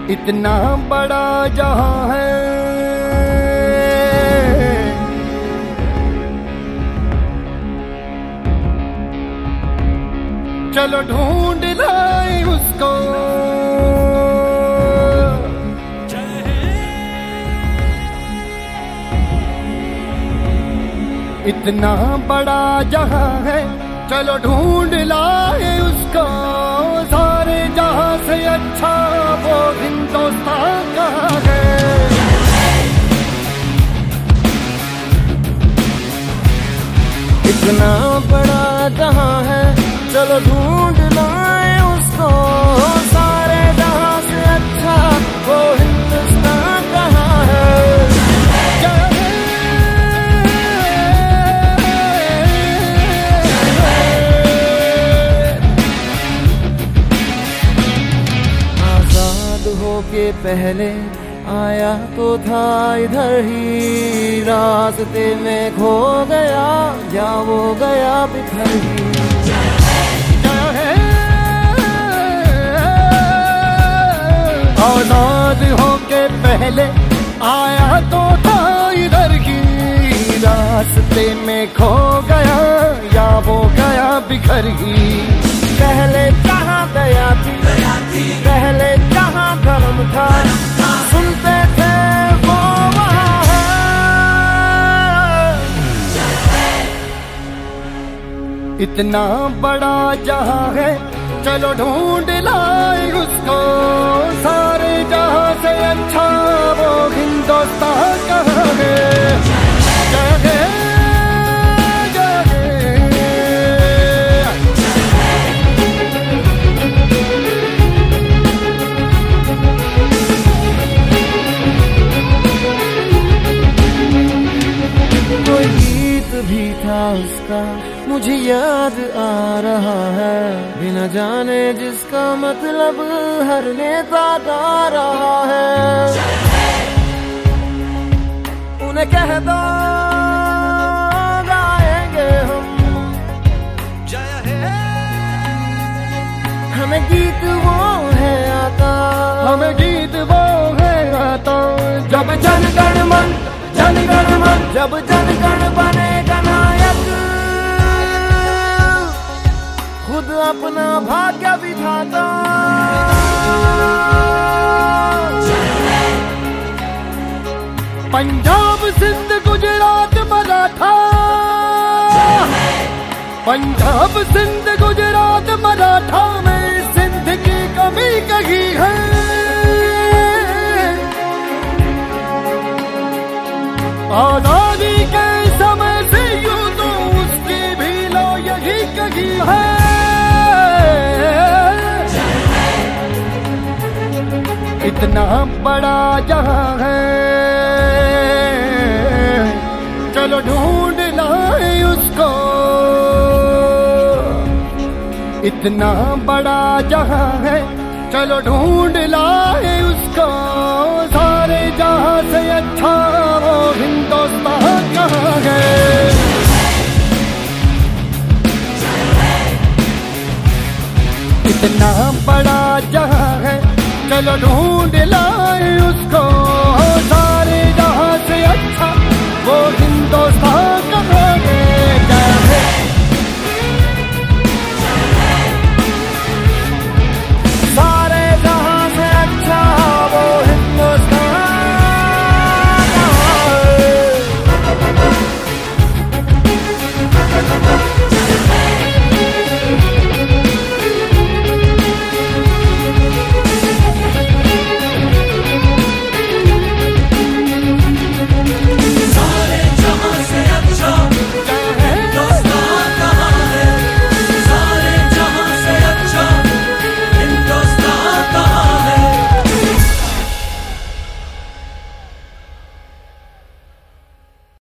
इतना बड़ा जहां है, चलो ढूंढ लाए उसको। इतना बड़ा जहां है, चलो ढूंढ लाए उसको। सारे जहां से अच्छा वो हिंदुस्तान का है। इतना बड़ा जहां है, चलो ढूंढ लाए उसको। सारे जहां से अच्छा वो हिंदुस्तान कहाँ है। आजाद होके पहले आया तो था इधर ही, रास्ते में खो गया या वो गया बिखर ही। आजाद होके पहले आया तो था इधर ही, रास्ते में खो गया या वो गया बिखर ही। पहले जहाँ दया थी, पहले जहाँ धर्म था, सुनते थे वो वहाँ है। इतना बड़ा जहां है, चलो ढूंढ लाए उसको। सारे जहां से अच्छा वो हिंदुस्तान का है। कोई गीत भी था उसका मुझे याद आ रहा है, बिना जाने जिसका मतलब हर नेता गा रहा है। उन्हें कह दो गाएंगे हम, हमें गीत वो है आता, हमें गीत वो है आता। जब जनगण मन जनगण मन, जब जनगण बनेगा नायक, खुद अपना भाग्य विधाता। पंजाब सिंध गुजरात मराठा, पंजाब सिंध गुजरात मराठा में सिंध की कमी कही है। आजादी के समय से यूं तो उसकी भी लो यही कही है। इतना बड़ा जहां है, चलो ढूंढ लाए उसको। इतना बड़ा जहां है, चलो ढूंढ लाए उसको। सारे जहां से अच्छा वो हिंदुस्तान कहाँ है। इतना बड़ा जहां है, चलो ढूंढ ला